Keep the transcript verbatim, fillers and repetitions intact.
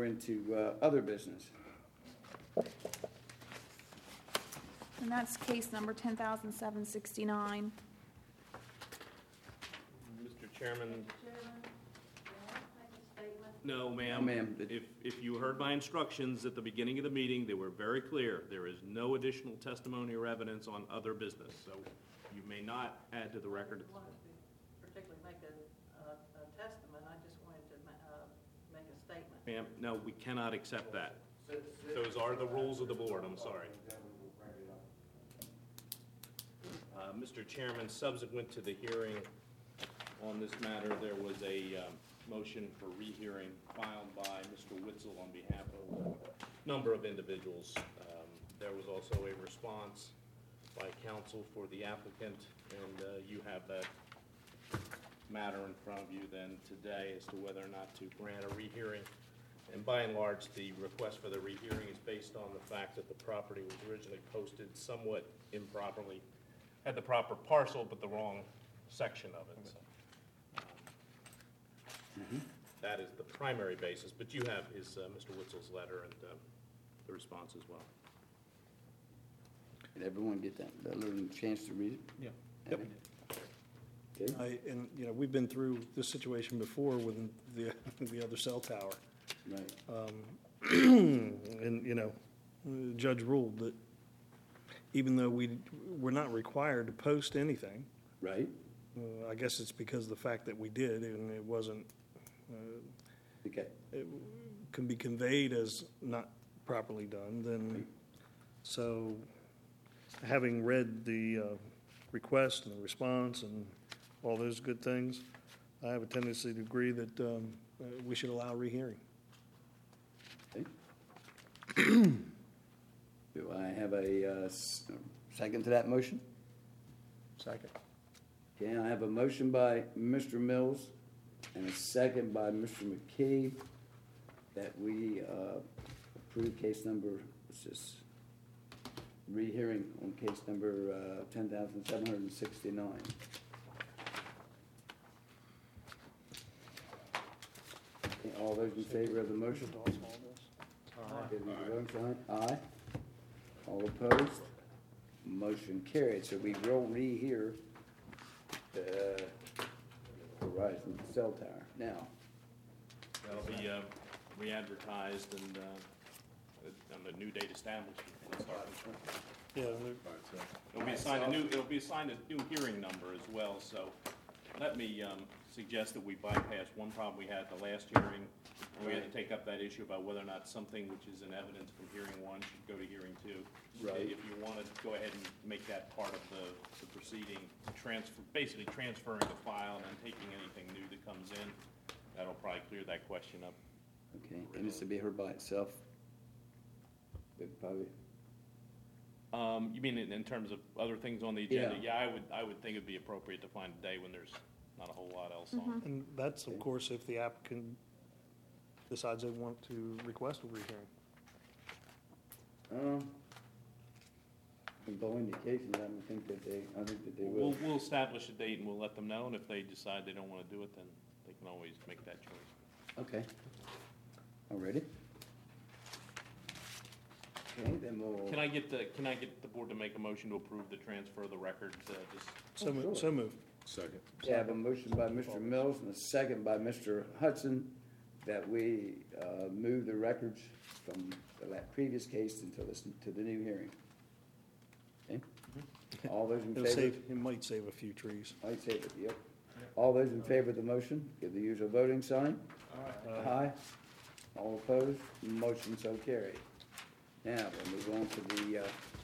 into uh, other business. And that's case number ten thousand seven sixty-nine. Mister Chairman, Chairman, may I make a statement? no, No, ma'am. ma'am. If, if you heard my instructions at the beginning of the meeting, they were very clear. There is no additional testimony or evidence on other business, so you may not add to the I record. didn't want to particularly make a, a, a testament, I just wanted to, ma- uh, make a statement. Ma'am, no, we cannot accept that. Those are the rules of the board, I'm sorry. Uh, Mister Chairman, subsequent to the hearing on this matter, there was a um, motion for rehearing filed by Mister Witzel on behalf of a number of individuals. Um, There was also a response by counsel for the applicant, and uh, you have that matter in front of you then today as to whether or not to grant a rehearing. And by and large, the request for the rehearing is based on the fact that the property was originally posted somewhat improperly, had the proper parcel, but the wrong section of it. So, um, that is the primary basis, but you have his, uh, Mister Witzel's letter and uh, the response as well. Did everyone get that, that little chance to read it? Yeah. Yep. Okay. I, and, you know, we've been through this situation before with the, the other cell tower. Right. And, you know, the judge ruled that even though we, we're not required to post anything, Right? uh, I guess it's because of the fact that we did and it wasn't, uh, Okay. it can be conveyed as not properly done, then, so having read the uh, request and the response and all those good things, I have a tendency to agree that um, uh, we should allow rehearing. Okay. Do I have a uh, s- second to that motion? Second. Okay, I have a motion by Mister Mills and a second by Mister McKee that we uh, approve case number, what's this? Rehearing on case number uh, ten thousand seven hundred sixty-nine. Okay, all those in favor of the motion? Give me the vote sign. Aye. All opposed? Motion carried. So we will rehear the Verizon cell tower. Now, That'll be uh, re-advertised and uh, on the new date established. and start. Yeah, and It'll be assigned a new, it'll be assigned a new hearing number as well, so let me um, suggest that we bypass one problem we had at the last hearing. We had to take up that issue about whether or not something which is in evidence from hearing one should go to hearing two. Right. If you want to go ahead and make that part of the, the proceeding, transfer, basically transferring the file and then taking anything new that comes in, that'll probably clear that question up. okay, and this to be heard by itself? It probably, Um, you mean in, in terms of other things on the agenda? Yeah. Yeah, I would, I would think it'd be appropriate to find a day when there's not a whole lot else on. and that's, of course, if the applicant decides they want to request a rehearing. um, in both indications, I don't think that they, I think that they We'll, will. we'll establish a date and we'll let them know, and if they decide they don't want to do it, then they can always make that choice. Okay. All ready? Okay, then we'll. Can I get the, can I get the board to make a motion to approve the transfer of the records, uh, just, So, Oh, mo- sure. so moved. Second. We have a motion by Mister Mills and a second by Mister Hudson that we uh, move the records from the la- previous case until this, to the new hearing. Okay? All those in It'll favor? save, it might save a few trees. I'd say that, yep. All those in favor of the motion, give the usual voting sign. Aye. All opposed? Motion so carried. Now, we'll move on to the uh,